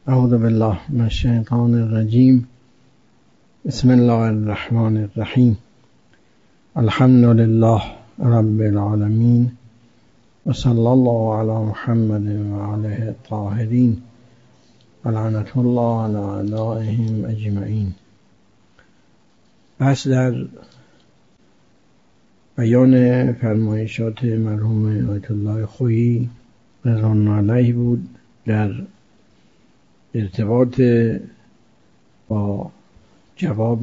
اعوذ بالله من الشیطان الرجیم. بسم الله الرحمن الرحیم. الحمد لله رب العالمین و صلی الله علی محمد و آله الطاهرین و لعنة الله علی اعدائهم اجمعین. پس در بیان فرمایشات مرحوم آیت الله خویی رضوان الله علیه بود در ارتباط با جواب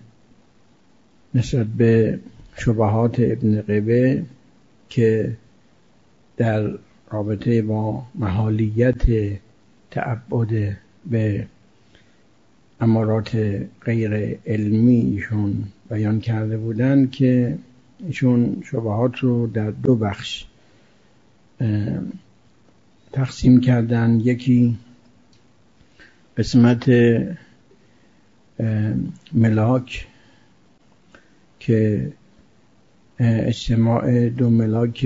نسبت به شبهات ابن قبه که در رابطه با محالیت تعبد به امارات غیر علمی ایشون بیان کرده بودند که ایشون شبهات رو در دو بخش تقسیم کردن. یکی قسمت ملاک که اجتماع دو ملاک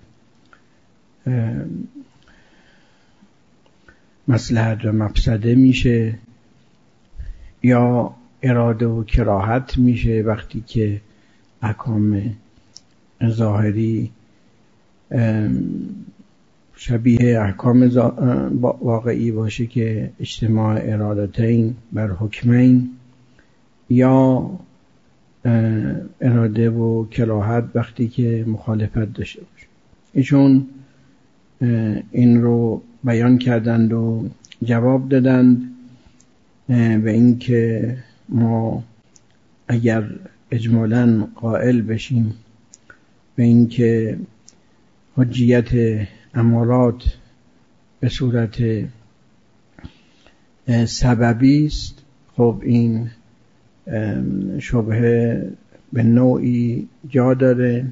مصلحت و مفسده میشه یا اراده و کراهت میشه وقتی که احکام ظاهری شبیه احکام واقعی باشه که اجتماع ارادتین بر حکمین، یا اراده و کراهت وقتی که مخالفت داشته باشه. ایشون این رو بیان کردند و جواب دادند به این که ما اگر اجمالاً قائل بشیم به این که حجیت امارات به صورت سببی است، خب این شبهه به نوعی جا داره،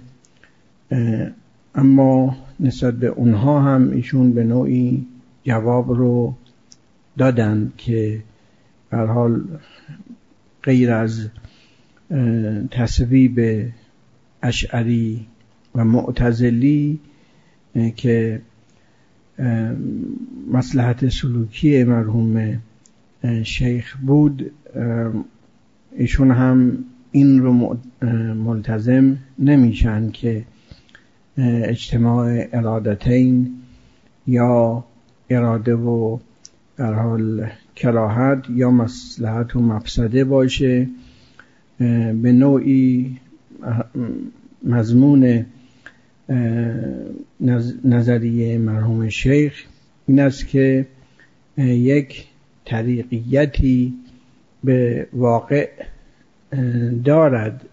اما نسبت به اونها هم ایشون به نوعی جواب رو دادند که به هر حال غیر از تصویب اشعری و معتزلی که مصلحت سلوکی مرحوم شیخ بود، ایشون هم این رو ملتزم نمیشن که اجتماع ارادتین یا اراده و در حال کراهت یا مصلحت و مفسده باشه. به نوعی مضمون نظریه مرحوم شیخ این است که یک طریقیتی به واقع دارد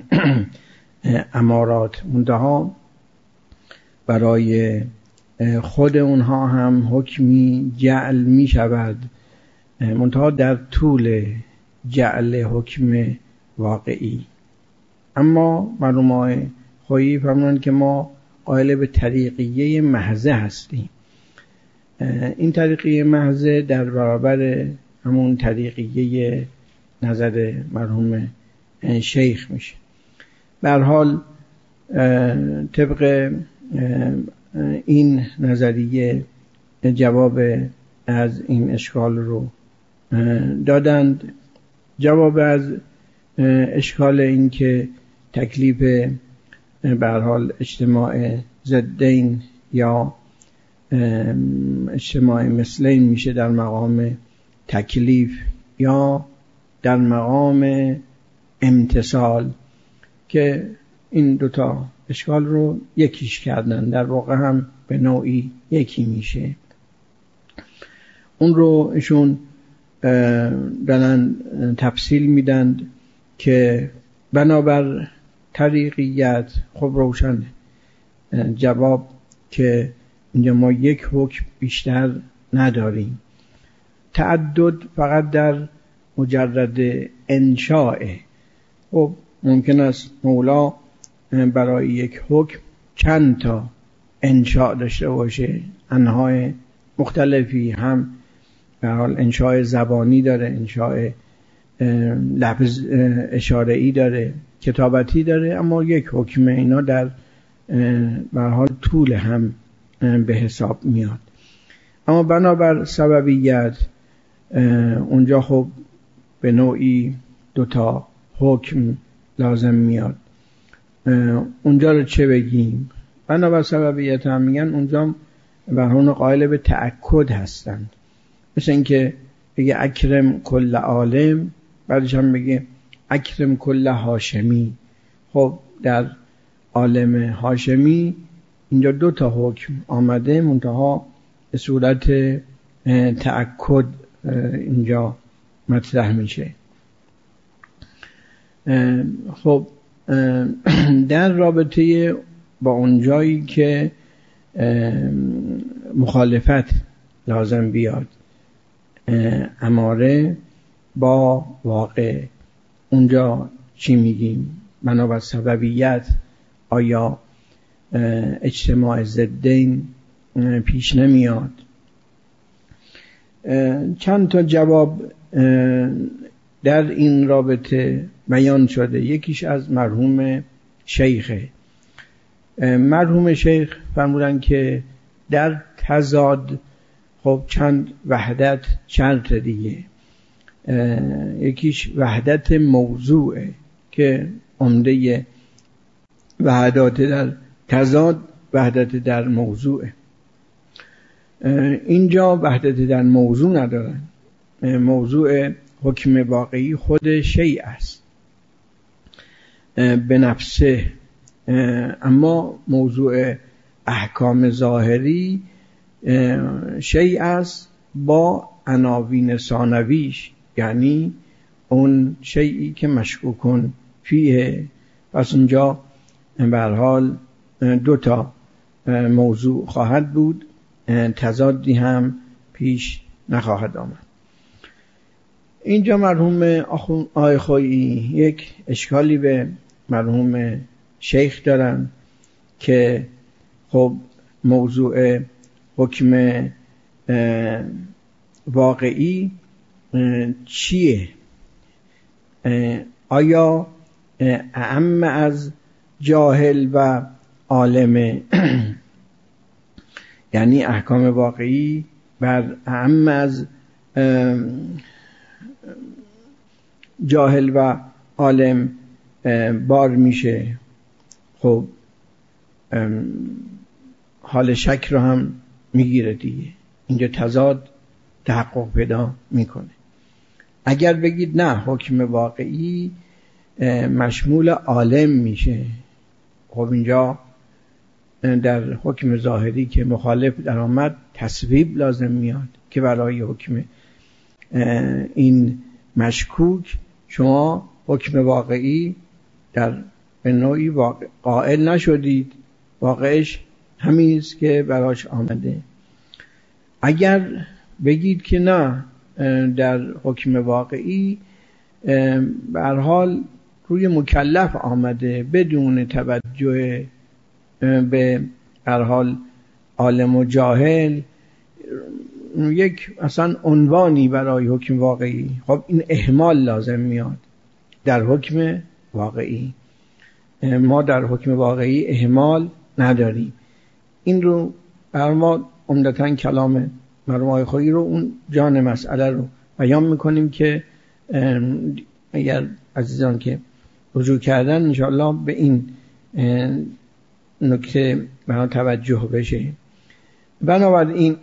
امارات، منتها برای خود اونها هم حکمی جعل می شود، منتها در طول جعل حکم واقعی. اما مرحوم خویی فرمودند که ما قائل به طریقیه محضه هستیم. این طریقیه محضه در برابر همون طریقیه نظر مرحوم شیخ میشه. به هر حال طبق این نظریه جواب از این اشکال رو دادند. جواب از اشکال این که تکلیف به هر حال اجتماع ضدین یا اجتماع مثلین میشه در مقام تکلیف یا در مقام امتصال، که این دوتا اشکال رو یکیش کردن، در واقع هم به نوعی یکی میشه. اون رو ایشون دارن تفصیل میدند که بنابر طریقیت خب روشن جواب که اینجا ما یک حکم بیشتر نداریم. تعدد فقط در مجرد انشاء. خب ممکن است مولا برای یک حکم چند تا انشاء داشته باشه، انواع مختلفی، هم به حال انشاء زبانی داره، انشاء لفظ اشاره‌ای داره، کتابتی داره، اما یک حکم اینا در به حال طول هم به حساب میاد. اما بنابر سببیت اونجا خب به نوعی 2 حکم لازم میاد. اونجا رو چه بگیم؟ بنابر سببیت هم میگن اونجا برهون قائل به تأکد هستند، مثل اینکه بگه اکرم کل عالم، بعدش هم بگه اکرم کل هاشمی. خب در عالم هاشمی اینجا 2 حکم آمده، منتها به صورت تأکد اینجا مطرح میشه. خب در رابطه با اون جایی که مخالفت لازم بیاد، اماره با واقع، اونجا چی میگیم؟ بنابر سببیت آیا اجتماع ضدین پیش نمیاد؟ چند تا جواب در این رابطه بیان شده. یکیش از مرحوم شیخه. مرحوم شیخ فرمودن که در تضاد خب چند وحدت شرط دیگه. یکیش وحدت موضوعه که عمده وحدات در تضاد وحدت در موضوعه. اینجا وحدت در موضوع ندارن. موضوع حکم واقعی خود شیء است به نفسه، اما موضوع احکام ظاهری شیء است با عناوین ثانویش، یعنی اون شیئی که مشکوکن فیه. پس اونجا به هر حال 2 موضوع خواهد بود، تضادی هم پیش نخواهد آمد. اینجا مرحوم آقای خویی یک اشکالی به مرحوم شیخ دارن که خب موضوع حکم واقعی چیه؟ آیا اعم از جاهل و عالم؟ یعنی احکام واقعی بر اعم از جاهل و عالم بار میشه؟ خب حال شک رو هم میگیره دیگه. اینجا تضاد تحقق پیدا میکنه. اگر بگید نه حکم واقعی مشمول عالم میشه، خب اینجا در حکم ظاهری که مخالف در آمد تصویب لازم میاد که برای حکم این مشکوک شما حکم واقعی در به نوعی قائل نشدید، واقعش همین است که براش آمده. اگر بگید که نه در حکم واقعی به هر حال روی مکلف آمده بدون توجه به هر حال عالم و جاهل، یک اصلا عنوانی برای حکم واقعی، خب این اهمال لازم میاد در حکم واقعی. ما در حکم واقعی اهمال نداریم. این رو بر ما عمدتاً کلام مرحوم آقای خویی رو اون جان مسئله رو بیان میکنیم که اگر عزیزان که رجوع کردن انشاءالله به این نکته برای توجه بشه. بنابراین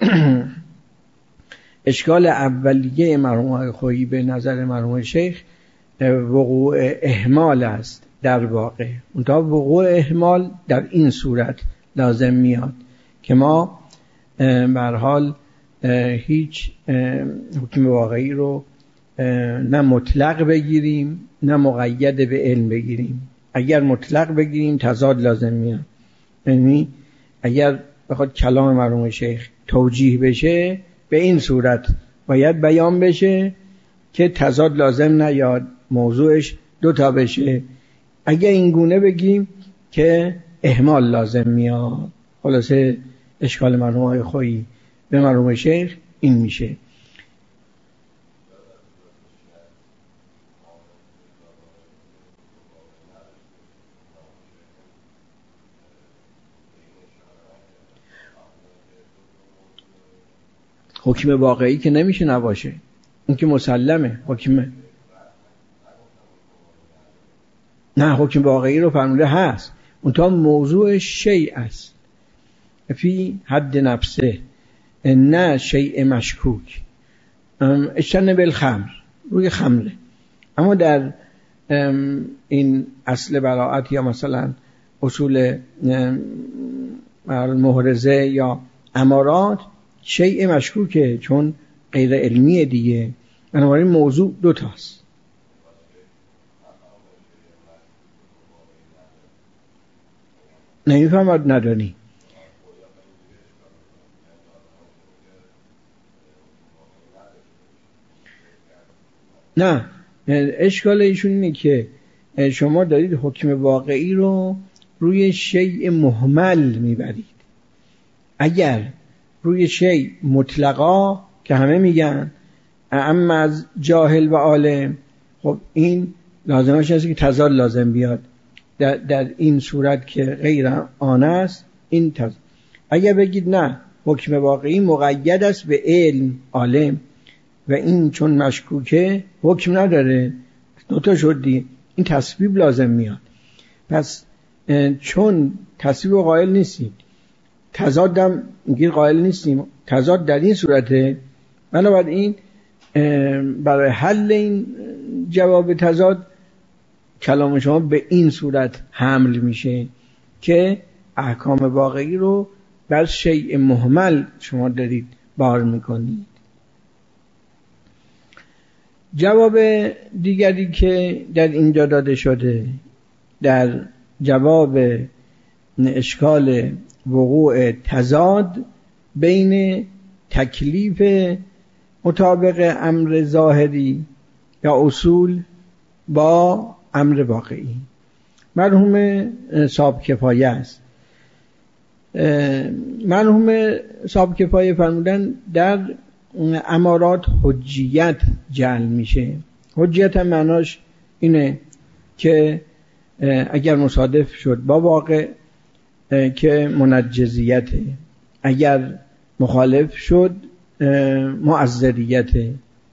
اشکال اولیه مرحوم آقای خویی به نظر مرحوم شیخ وقوع اهمال است در واقع. منتها وقوع اهمال در این صورت لازم میاد که ما به هر حال هیچ حکم واقعی رو نه مطلق بگیریم نه مقید به علم بگیریم. اگر مطلق بگیریم تضاد لازم میاد. یعنی اگر بخواد کلام مرحوم شیخ توجیه بشه به این صورت باید بیان بشه که تضاد لازم نیاد، موضوعش 2 بشه. اگر این گونه بگیم که اهمال لازم میاد. خلاصه اشکال مرحوم آقای خویی به مرحوم شیخ این میشه. حکم واقعی که نمیشه نباشه. اون که مسلمه حکمه. نه حکم واقعی رو فرموده هست، اون تا موضوع شیء است فی حد نفسه، نه شیء مشکوک. اجتنب الخمر روی خمره، اما در این اصل براءت یا مثلا اصول محرزه یا امارات شیء مشکوکه چون غیر علمیه دیگه. بنابراین موضوع دو تاست. نمیفهمد ندانی. نه اشکال ایشون اینه که شما دارید حکم واقعی رو روی شیء مهمل میبرید. اگر روی شیء مطلقا که همه میگن اما از جاهل و عالم، خب این لازمش هست که تضاد لازم بیاد. در این صورت که غیر آن است این تضاد. اگر بگید نه حکم واقعی مقید است به علم عالم و این چون مشکوکه حکم نداره، دوتا شدی، این تصویب لازم میاد. پس چون تصویب قائل نیستیم، تضادم میگید قائل نیستیم، تضاد در این صورته، بنابراین برای حل این جواب تضاد کلام شما به این صورت حمل میشه که احکام واقعی رو بر شیء مهمل شما دارید بار میکنید. جواب دیگری که در اینجا داده شده در جواب اشکال وقوع تضاد بین تکلیف مطابق امر ظاهری یا اصول با امر واقعی، مرحوم صاحب کفایه است. مرحوم صاحب کفایه فرمودن در امارات حجیت جعل میشه. حجیت هم معناش اینه که اگر مصادف شد با واقع که منجزیته، اگر مخالف شد معذریته.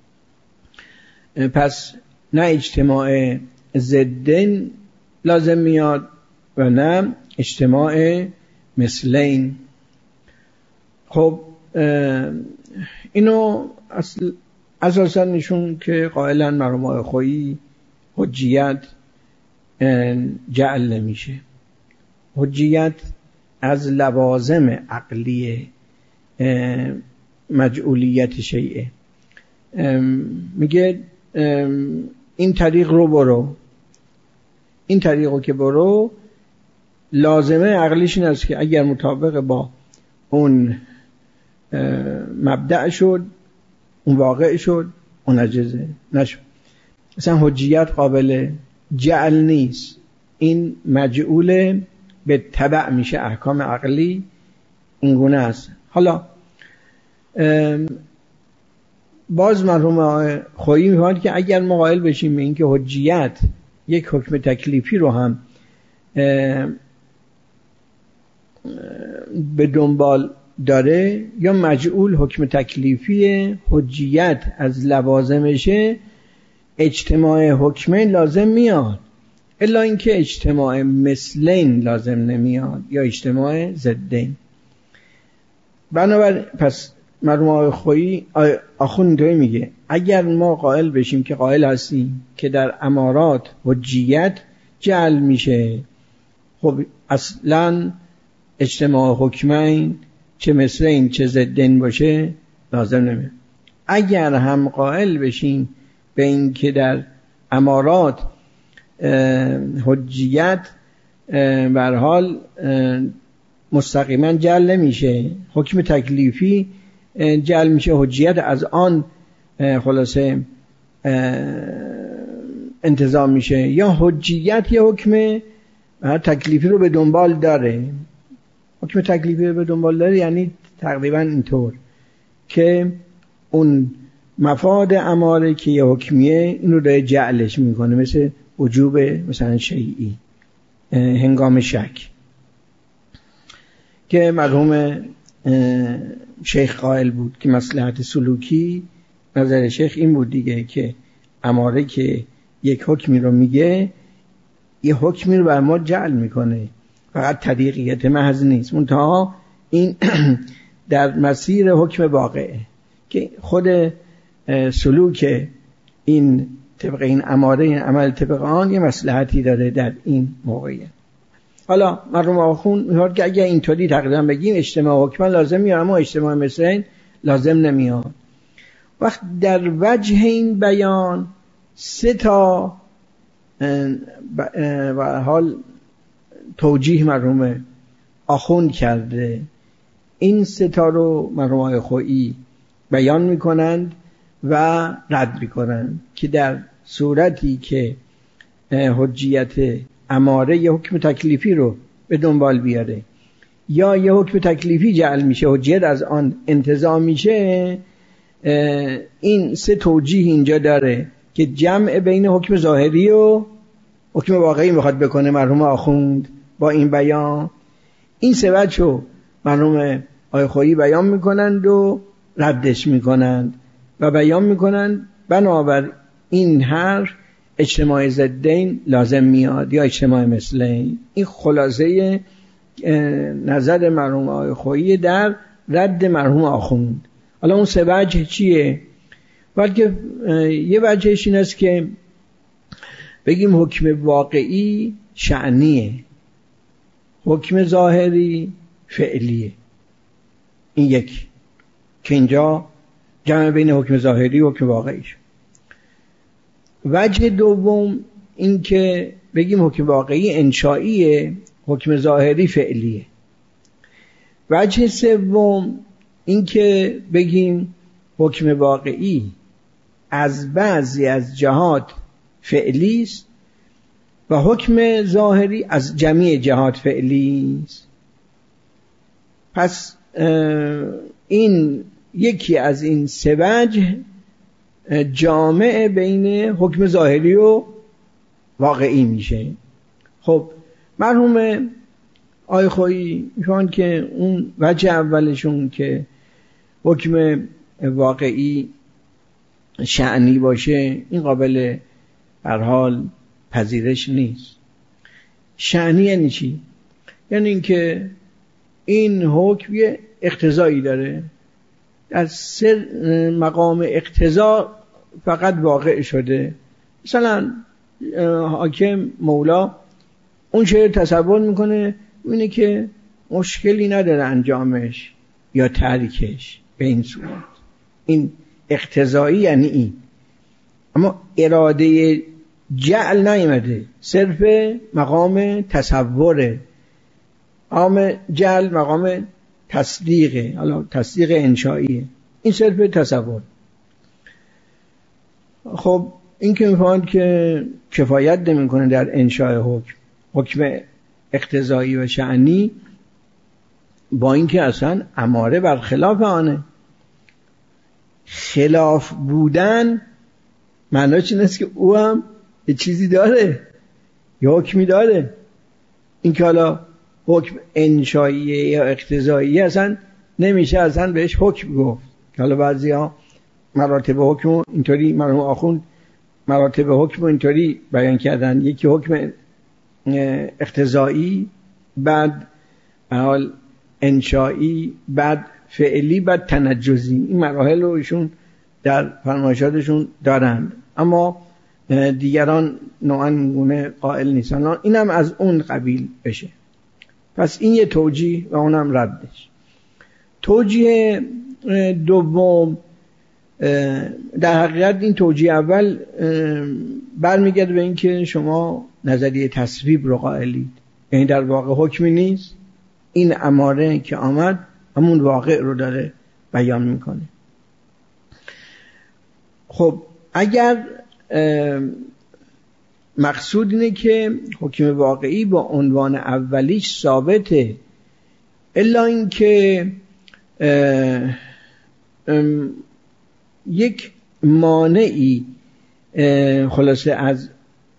پس نه اجتماع ضدین لازم میاد و نه اجتماع مثلین. خب اینو اساسا نشون که قائلا مرحوم خویی حجیت جعل نمیشه. حجیت از لوازم عقلی مجعولیت شیء. میگه این طریق رو برو، این طریقو که برو لازمه عقلیش این است که اگر مطابق با اون مبدأ شد، اون واقع شد، اون اجازه نشد. مثلا حجیت قابل جعل نیست، این مجعول به تبع میشه، احکام عقلی این گونه است. حالا باز مرحوم خویی میفهمد که اگر ما قائل بشیم به این که حجیت یک حکم تکلیفی رو هم به دنبال داره یا مجعول حکم تکلیفی حجیت از لوازمشه، اجتماع حکمین لازم میاد، الا اینکه اجتماع مثلین لازم نمیاد یا اجتماع ضدین. بنابراین پس مرحوم خویی آخوند میگه اگر ما قائل بشیم که قائل هستیم که در امارات حجیت جعل میشه، خب اصلا اجتماع حکمین چه مثلین چه ضدین باشه لازم نمیاد. اگر هم قائل بشیم به این که در امارات حجیت به هر حال مستقیما جعل نمیشه، حکم تکلیفی جعل میشه، حجیت از آن خلاصه انتظام میشه، یا حجیت یا حکم تکلیفی رو به دنبال داره. حکم تکلیفی رو به دنبال داره یعنی تقریبا اینطور که اون مفاد اماره که یه حکمیه این رو داره جعلش میکنه، مثل وجوب مثلا شیعی هنگام شک که مرحوم شیخ قائل بود که مصلحت سلوکی نظر شیخ این بود دیگه که اماره که یک حکمی رو میگه یه حکمی رو بر ما جعل میکنه، فقط طریقیت محض نیست، منتها این در مسیر حکم واقعه که خود سلوک این طبق این اماره، این عمل طبق آن یه مصلحتی داره در این موقعیت. حالا مرحوم آخوند میگه که اگه اینطوری تقریبا بگیم اجتماع حکم لازم میاد، اما اجتماع مثل لازم نمیاد. وقت در وجه این بیان 3 تا و حال توجیه مرحوم آخوند کرده. این 3 تا رو مرحوم آقای خویی بیان میکنند و رد میکنند که در صورتی که حجیت اماره یه حکم تکلیفی رو به دنبال بیاره یا یه حکم تکلیفی جعل میشه، حجیت از آن انتزاع میشه، این 3 توجیه اینجا داره که جمع بین حکم ظاهری و حکم واقعی میخواد بکنه مرحوم آخوند با این بیان. این 3 وجه رو مرحوم آقای خویی بیان میکنند و ردش میکنند و بیان میکنند بنابر این هر اجتماع ضدین لازم میاد یا اجتماع مثلین. این خلاصه نظر مرحوم آقای خویی در رد مرحوم آخوند. حالا اون 3 وجه چیه؟ بلکه یه وجهش این است که بگیم حکم واقعی شأنیه، حکم ظاهری فعلیه. این یک که اینجا جمع بین حکم ظاهری و حکم واقعیش. وجه دوم این که بگیم حکم واقعی انشائیه، حکم ظاهری فعلیه. وجه سوم این که بگیم حکم واقعی از بعضی از جهات فعلی است و حکم ظاهری از جمیع جهات فعلی است. پس این یکی از این 3 وجه جامع بین حکم ظاهری و واقعی میشه. خب مرحوم آقای خویی میگن که اون وجه اولشون که حکم واقعی شأنی باشه این قابل هر حال پذیرش نیست. شأنی یعنی چی؟ یعنی اینکه این حکم یه اقتضایی داره، در مقام اقتضا فقط واقع شده. مثلا حاکم مولا اون چه تصور میکنه اینه که مشکلی نداره انجامش یا ترکش به این صورت. این اقتضایی یعنی این، اما اراده جعل نیامده، صرف مقام تصوره. مقام جعل مقام تصدیقه، حالا تصدیق انشائیه، این صرف تصور. خب این که میفهمند که کفایت نمیکنه در انشاء حکم اقتضایی و شأنی، با اینکه اصلا اماره بر خلاف آنه. خلاف بودن معناش این است که او هم یه چیزی داره، یه حکمی داره. این که حالا حکم انشائیه یا اقتضایی اصلا نمیشه اصلا بهش حکم گفت. حالا بعضی ها مراتب حکم اینطوری، مرحوم آخوند مراتب حکم اینطوری بیان کردن، یکی حکم اقتضایی، بعد حال انشائی، بعد فعلی، بعد تنجزی. این مراحل رو ایشون در فرمایشاتشون دارند، اما دیگران نوعاً گونه قائل نیستن. اینم از اون قبیل بشه. پس این یه توجیه و اونم ردش. توجیه دوم، در حقیقت این توجیه اول برمیگرده به این که شما نظریه تصویب رو قائلید، یعنی در واقع حکمی نیست، این اماره که آمد همون واقع رو داره بیان میکنه. خب اگر مقصود اینه که حکم واقعی با عنوان اولیش ثابته، الا این که یک مانعی خلاصه از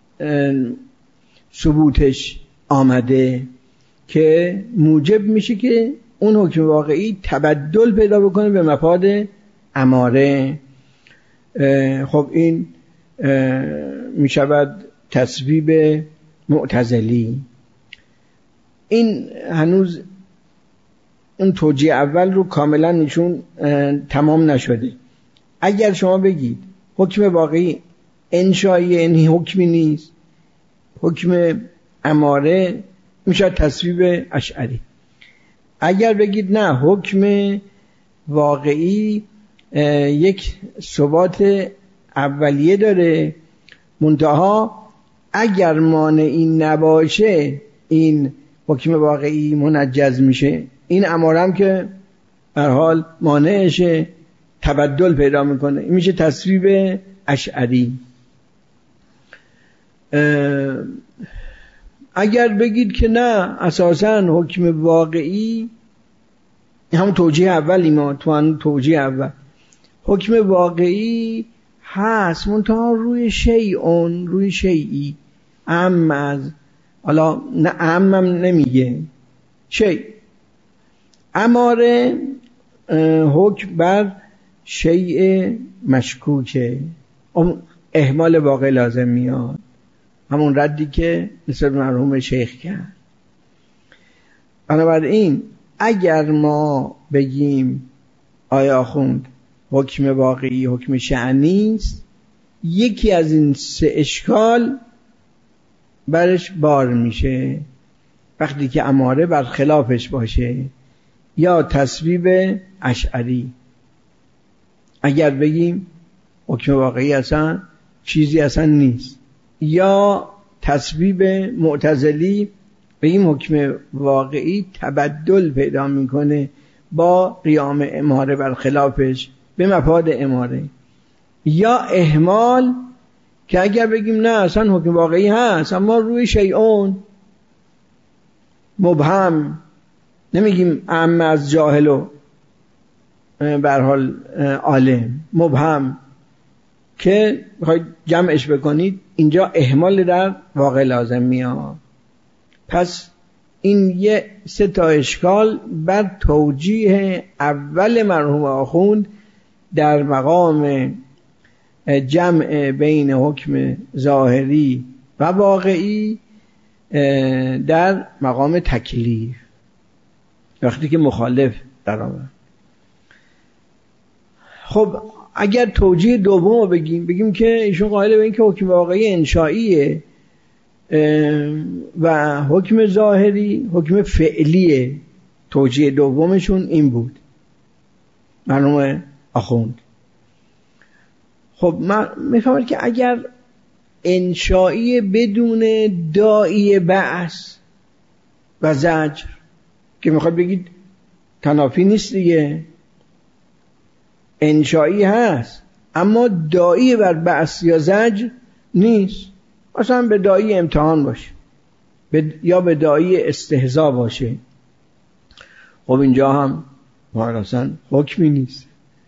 ثبوتش آمده که موجب میشه که اون حکم واقعی تبدل پیدا بکنه به مفاد اماره. خب این می شود تصویب معتزلی. این هنوز اون توجیه اول رو کاملا نشون تمام نشده. اگر شما بگید حکم واقعی انشایی یعنی حکمی نیست، حکم اماره، میشه تصویب اشعری. اگر بگید نه حکم واقعی یک ثبات اولیه داره، منتها اگر مانعی نباشه این حکم واقعی منجز میشه، این اماره هم که به هر حال مانعشه تبدل پیدا میکنه، این میشه تصویب اشعری. اگر بگید که نه اساساً حکم واقعی، همون توجیه اولی ما تو هم توجیه اول، حکم واقعی هست منتها روی شیعون، روی شیعی، اعم از، حالا نه اعمم نمیگه، شیع اماره حکم بر شیء مشکوکه، اهمال واقع لازم میاد، همون ردی که نسبت مرحوم شیخ کرد. بنابراین اگر ما بگیم آیا آخوند حکم واقعی حکم شأنی است، یکی از این سه اشکال برش بار میشه وقتی که اماره بر خلافش باشه، یا تصویب اشعری. اگر بگیم حکم واقعی اصلا چیزی اصلا نیست، یا تصویب معتزلی، بگیم حکم واقعی تبدل پیدا میکنه با قیام اماره بر خلافش به مفاد اماره، یا اهمال که اگر بگیم نه اصلا حکم واقعی هست اما روی شیعون مبهم، نمیگیم اعم از جاهل و به هر حال عالم، مبهم که بخواید جمعش بکنید اینجا اهمال در واقع لازم میاد. پس این یه سه تا اشکال بر توجیه اول مرحوم آخوند در مقام جمع بین حکم ظاهری و واقعی در مقام تکلیف، وقتی که مخالف در آمد. خب اگر توجیه دوم بگیم که ایشون قائل به این که حکم واقعی انشائیه و حکم ظاهری حکم فعلیه، توجیه دومشون این بود مرحوم آخوند. خب من میفهمم که اگر انشائی بدون داعی بعث و زجر، که میخواد بگید تنافی نیست دیگه، انشائی هست اما داعی بر بعث یا زجر نیست، مثلا به داعی امتحان باشه یا به داعی استهزا باشه، خب اینجا هم اصلا حکمی نیست.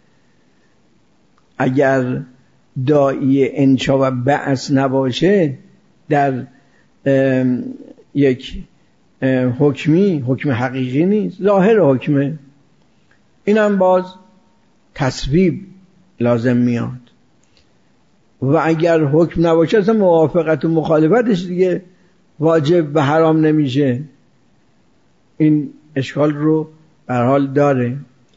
اگر داعی انشا و بعث نباشه در یک حکم حقیقی نیست، ظاهر حکمه، این هم باز تصویب لازم میاد. و اگر حکم نباشه اصلا موافقت و مخالفتش دیگه واجب و حرام نمیشه. این اشکال رو به هر حال داره.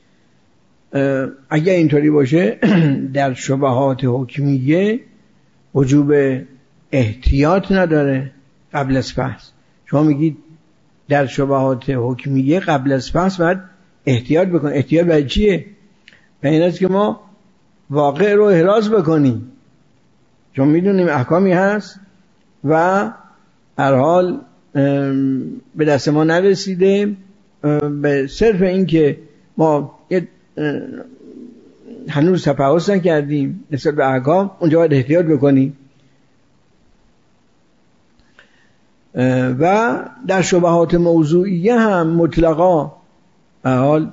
اگر اینطوری باشه در شبهات حکمیه وجوب احتیاط نداره قبل از فحص. شما میگید در شبهات حکمیه قبل از فحص باید احتیاط بکن. احتیاط برای چیه؟ برای این است که ما واقع رو احراز بکنیم، چون میدونیم احکامی هست و هر حال به دست ما نرسیده، به صرف این که ما هنوز تفحص نکردیم نسبت به احکام، اونجا باید احتیاط بکنیم. و در شبهات موضوعیه هم مطلقا به حال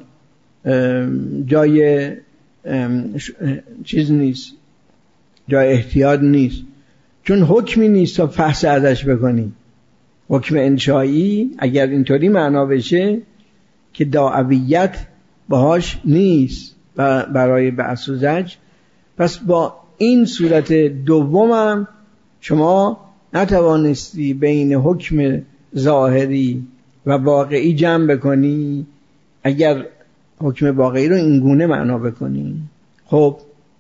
جای چیز نیست، جای احتیاط نیست، چون حکمی نیست تا فحص ازش بکنی. حکم انشایی اگر اینطوری معنا بشه که دعویت باهاش نیست و برای بعث و زجر، پس با این صورت دومم شما نتوانستی بین حکم ظاهری و واقعی جمع بکنی اگر حکم واقعی رو این گونه معنا بکنی. خب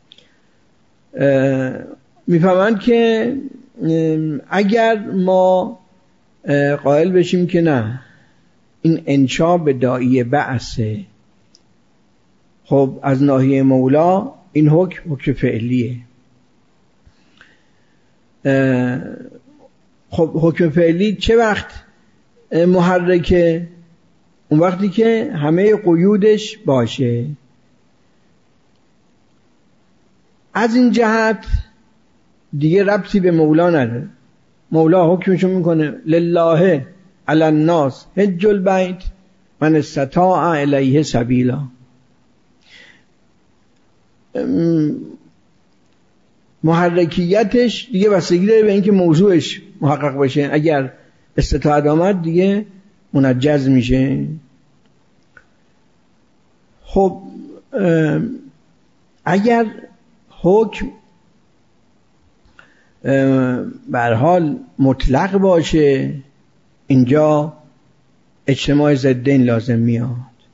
میفهمند که اگر ما قائل بشیم که نه این انشا به داعی بعثه، خب از ناحیه مولا این حکم فعلیه. خب حکم فعلی چه وقت محرکه؟ اون وقتی که همه قیودش باشه. از این جهت دیگه ربطی به مولا نداره. مولا حکمشو میکنه لله علی الناس حج البیت من استطاع الیه سبیلا. محرکیتش دیگه بستگی داره به اینکه موضوعش محقق باشه. اگر استطاعت آمد دیگه منجز میشه. خب اگر حکم به هر حال مطلق باشه اینجا اجتماع ضدین لازم میاد.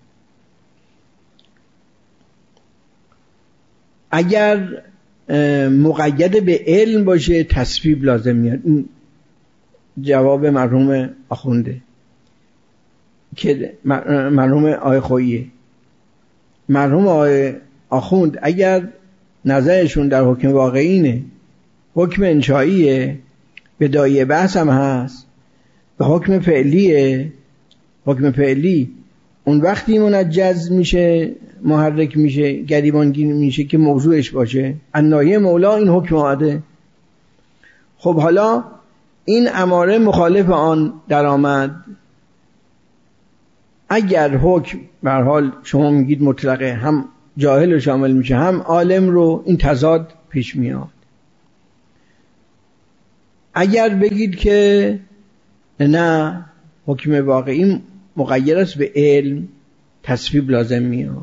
اگر مقید به علم باشه تصویب لازم میاد. این جواب مرحوم آخونده که مرحوم آقای خوییه. مرحوم آقای آخوند اگر نظرشون در حکم واقعی اینه حکم انشائیه، به داعیه بحث هم هست، به حکم فعلیه، حکم فعلی اون وقتی منجز میشه، محرک میشه، گریبانگیر میشه که موضوعش باشه. النایه مولا این حکم آمده. خب حالا این اماره مخالف آن در آمد. اگر حکم به هر حال شما میگید مطلقه، هم جاهل رو شامل میشه هم عالم رو، این تضاد پیش میاد. اگر بگید که نه حکم واقعی مقید است به علم، تصویب لازم میاد.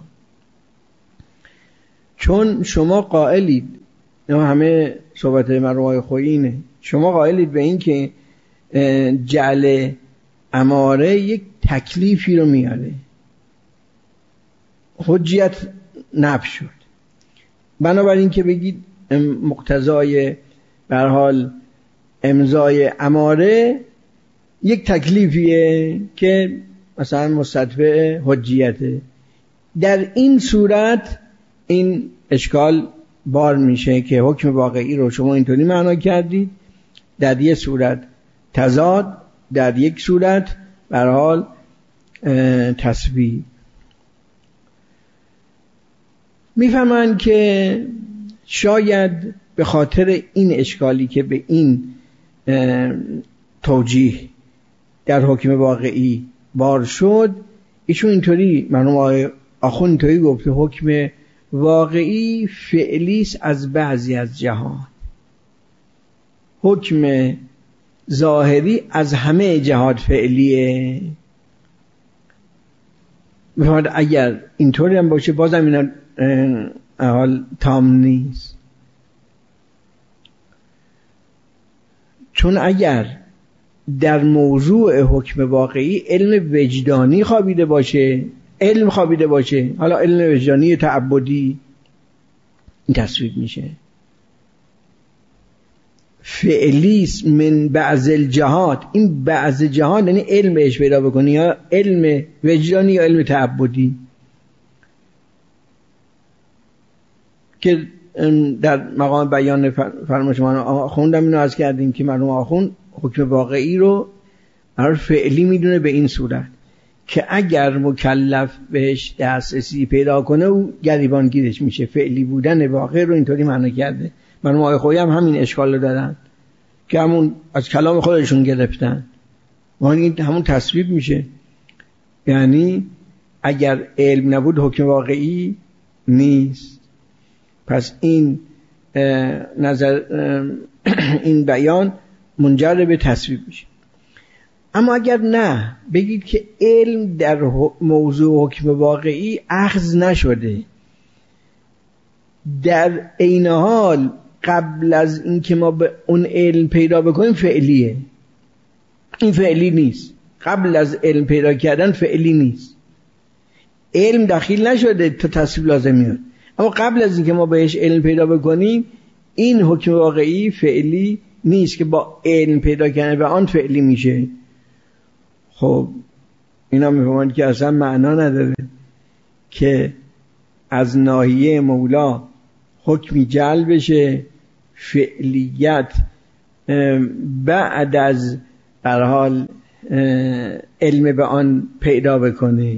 چون شما قائلید، همه صحبت مرحوم خویی اینه، شما قائلید به این که جعل اماره یک تکلیفی رو میاره، حجیت نفی شد. بنابراین که بگید مقتضای به هر حال امضای اماره یک تکلیفیه که مثلا مستدفع حجیته، در این صورت این اشکال بار میشه که حکم واقعی رو شما اینطوری معنا کردید، در یک صورت تضاد، در یک صورت به هر حال تسبیح. میفهمن که شاید به خاطر این اشکالی که به این توجیه در حکم واقعی بار شد، ایشون اینطوری مرحوم آخوند اینطوری گفته حکم واقعی فعلیست از بعضی از جهان، حکم ظاهری از همه جهات فعلیه. بفرمایید اگر اینطوری هم باشه بازم اینا حال تام نیست. چون اگر در موضوع حکم واقعی علم وجدانی خوابیده باشه، علم خوابیده باشه، حالا علم وجدانی تعبدی، این تصویب میشه. فعلیست من بعض الجهات، این بعض جهات یعنی علم بهش پیدا بکنی، یا علم وجدانی یا علم تعبدی، که در مقام بیان فرمایش ما خوندم اینو عرض کردیم که مرحوم آخوند حکم واقعی رو فعلی میدونه به این صورت که اگر مکلف بهش دسترسی پیدا کنه او گریبانگیرش میشه. فعلی بودن واقع رو اینطوری معنی کرده. مرحوم آقای خویی هم همین اشکال رو دادن که همون از کلام خودشون گرفتن و این همون تصویب میشه. یعنی اگر علم نبود حکم واقعی نیست. پس این نظر این بیان منجر به تصویب میشه. اما اگر نه بگید که علم در موضوع حکم واقعی اخذ نشده، در عین حال قبل از این که ما به اون علم پیدا بکنیم فعلیه، این فعلی نیست. قبل از علم پیدا کردن فعلی نیست. علم دخیل نشده تا تصویب لازم میاد، اما قبل از این که ما بهش علم پیدا بکنیم این حکم واقعی فعلی نیست که با علم پیدا کردن به آن فعلی میشه. خب اینا میفهمند که اصلا معنا نداره که از ناحیه مولا حکمی جلب بشه، فعلیت بعد از در حال علم به آن پیدا بکنه.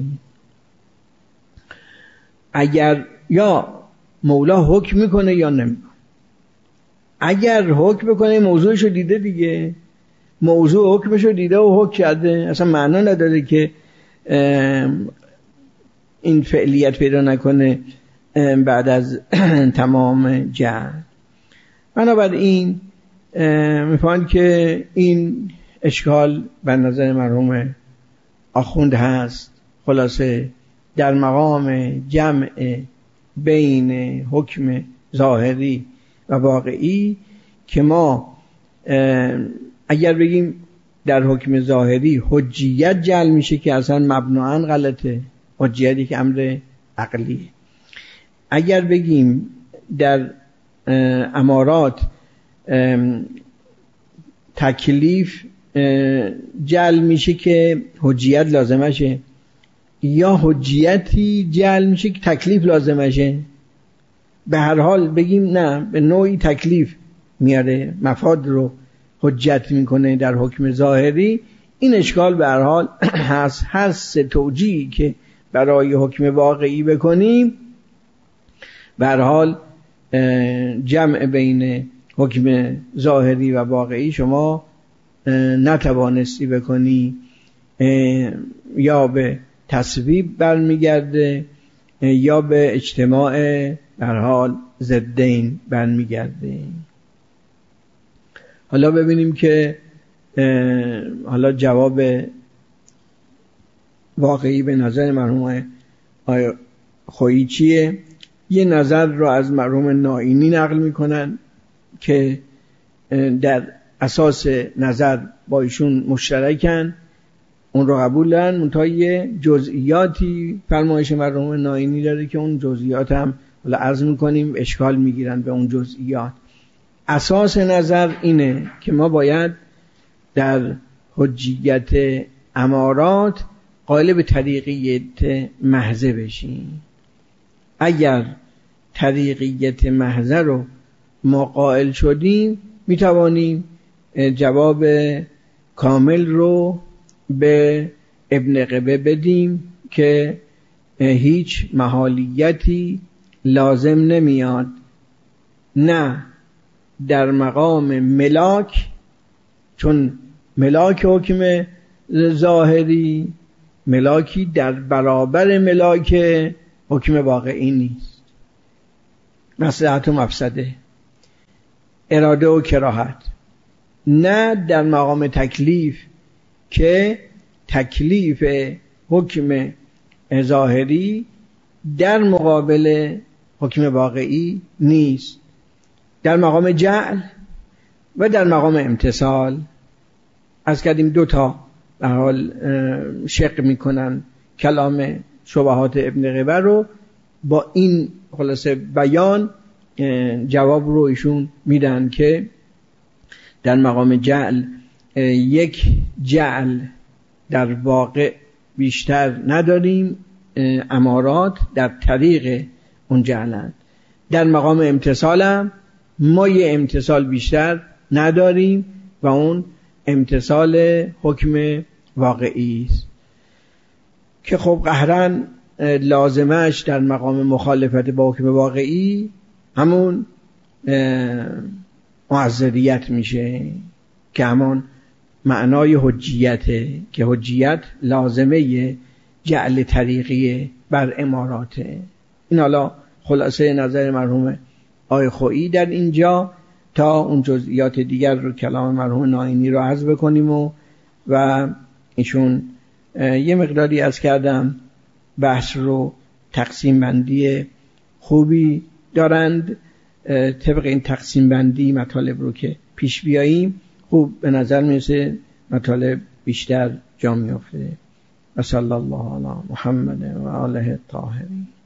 اگر یا مولا حکم میکنه یا نمیکنه. اگر حکم بکنه موضوعشو دیده دیگه، موضوع حکمشو دیده و حکم کرده، اصلا معنا نداره که این فعلیت پیدا نکنه بعد از تمام جهل. بنابراین میفهمند که این اشکال بر نظر مرحوم آخوند هست. خلاصه در مقام جمع بین حکم ظاهری و واقعی که ما اگر بگیم در حکم ظاهری حجیت جعل میشه که اصلا مبناً غلطه، حجیتی که امر عقلیه. اگر بگیم در امارات تکلیف جعل میشه که حجیت لازمشه، یا حجیتی جعل میشه که تکلیف لازمشه. به هر حال بگیم نه، به نوعی تکلیف میاره، مفاد رو حجت میکنه در حکم ظاهری. این اشکال به هر حال هست توجیهی که برای حکم واقعی بکنیم به هر حال جمع بین حکم ظاهری و واقعی شما نتوانستی بکنی، یا به تصویب برمیگرده یا به اجتماع در حال ضدین برمیگرده. حالا ببینیم که حالا جواب واقعی به نظر مرحوم خویی چیه. یه نظر رو از مرحوم نائینی نقل میکنن که در اساس نظر با ایشون مشترکن، اون رو قبول دارن، منتها یه جزئیاتی فرمایش مرحوم نائینی داره که اون جزئیات هم حالا عرض میکنیم اشکال میگیرن به اون جزئیات. اساس نظر اینه که ما باید در حجیت امارات قائل به طریقیت محضه بشیم. اگر طریقیت محضه رو ما قائل شدیم میتوانیم جواب کامل رو به ابن قبه بدیم که هیچ محالیتی لازم نمیاد، نه در مقام ملاک، چون ملاک حکم ظاهری ملاکی در برابر ملاک حکم واقعی نیست. مصلحت و مفسده، اراده و کراهت، نه در مقام تکلیف که تکلیف حکم ظاهری در مقابل حکم واقعی نیست. در مقام جعل و در مقام امتثال از کردیم دوتا در حال شق میکنن کلام شبهات ابن قبه رو. با این خلاصه بیان جواب رو ایشون میدن که در مقام جعل یک جعل در واقع بیشتر نداریم، امارات در طریق اون جعلند. در مقام امتثال هم ما یه امتثال بیشتر نداریم و اون امتثال حکم واقعی است که خب قهرن لازمش در مقام مخالفت با حکم واقعی همون معذریت میشه که همون معنای حجیته که حجیت لازمه جعل طریقی بر اماراته. این حالا خلاصه نظر مرحوم آقای خویی در اینجا، تا اون جزئیات دیگر رو کلام مرحوم نائینی رو عرض بکنیم و ایشون یه مقداری از کردم بحث رو تقسیم بندی خوبی دارند طبق این تقسیم بندی مطالب رو که پیش بیاییم خوب به نظر میرسه مطالب بیشتر جا میافته. و صلی الله علی محمد و آله الطاهرین.